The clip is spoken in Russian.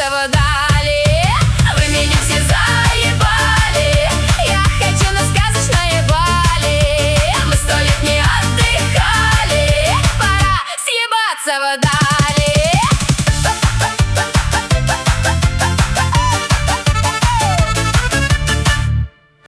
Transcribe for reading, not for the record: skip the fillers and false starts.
вдали. Вы меня все заебали. Я хочу на сказочное Бали. Мы 100 лет не отдыхали. Пора съебаться вдали.